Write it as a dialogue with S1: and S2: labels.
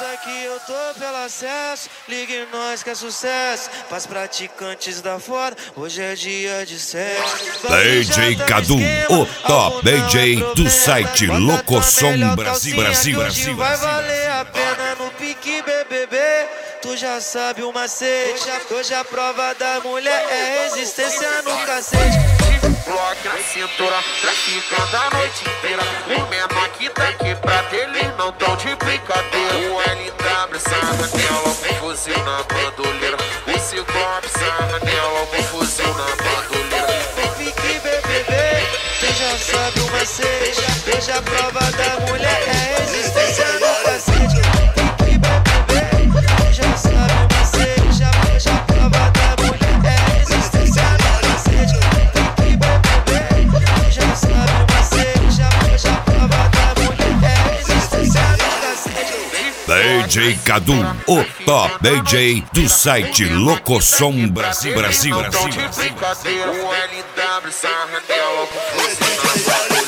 S1: Pensa que eu tô pelo acesso, ligue nós que é sucesso. Pras praticantes da foda, hoje é dia de sexo.
S2: DJ Cadu, o top DJ do site Locosom Brasil.
S1: Vai valer a pena no pique BBB. Tu já sabe o macete. Hoje a prova da mulher é resistência no cacete.
S3: Bloque na cintura, traficando a noite inteira. O menor que tá aqui pra eles não tão de brincadeira. O LW sarra nela, com fuzil na bandoleira. O Ciclope sarra nela, com fuzil na bandoleira.
S1: Pique BBB, tu já sabe o macete. Hoje a prova da mulher é resistência no cacete. Pique BBB, tu já sabe o macete. Hoje a prova da mulher é resistência no cacete. Pique BBB, tu já sabe o macete. Hoje a prova da mulher é resistência no cacete.
S2: DJ Cadu, o top DJ do site Locosom Brasil.
S3: O LW sarra nela, com fuzil na bandoleira.